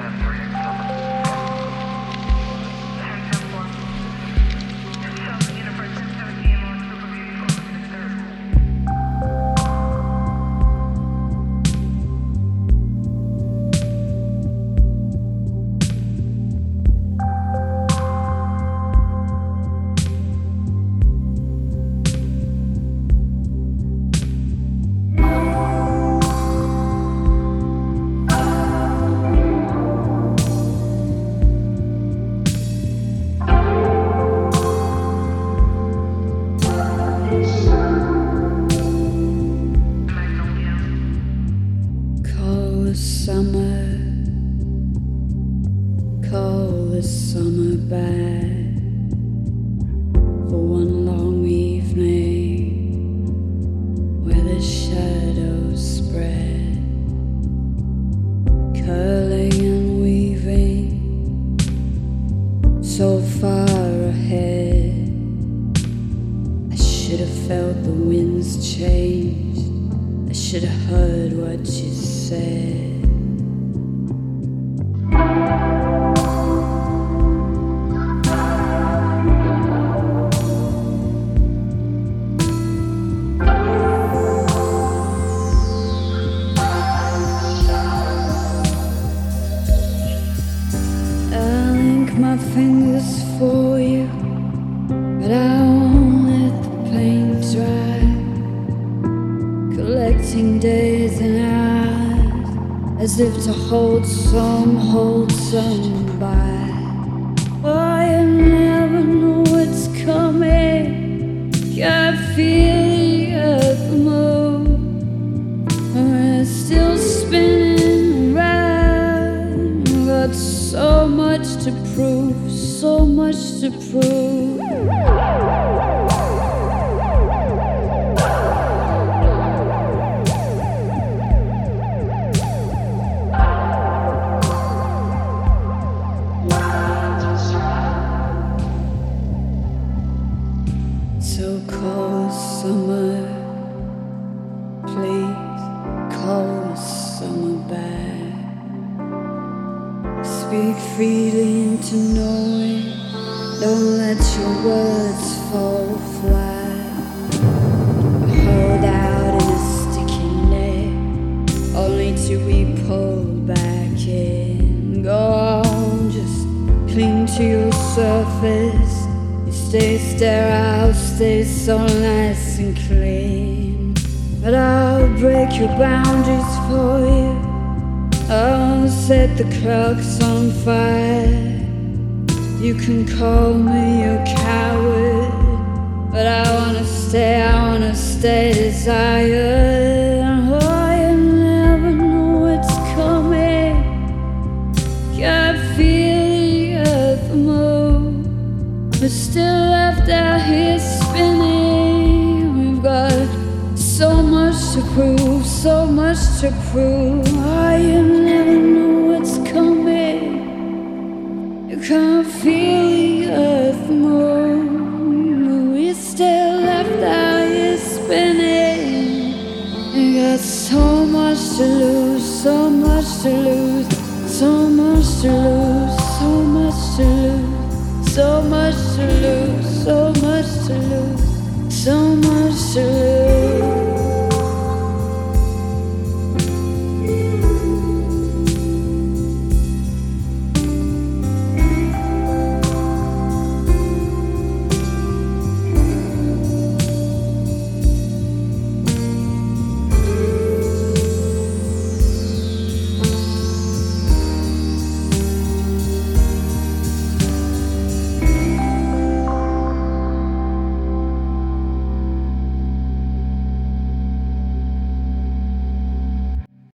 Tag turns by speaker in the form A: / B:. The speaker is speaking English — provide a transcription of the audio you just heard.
A: As if to hold some by. I never know what's coming. I feel the earth move. We're still spinning around. Got so much to prove, so much to prove. So call summer, please call summer back. Speak freely into knowing, don't let your words fall flat. Hold out in a sticky net, only to be pulled back in. Go on, just cling to your surface. Stay sterile, stay so nice and clean. But I'll break your boundaries for you. I'll set the clocks on fire. You can call me a coward, but I wanna stay desired. Oh, you never know what's coming. I feel the earth move. We're still left out here spinning. We've got so much to prove, so much to prove. Oh, you never know what's coming. You can't feel the earth move. We're still left out here spinning. We got so much to lose, so much to lose, so much to lose, so much to lose. So much to lose, so much to lose, so much to lose.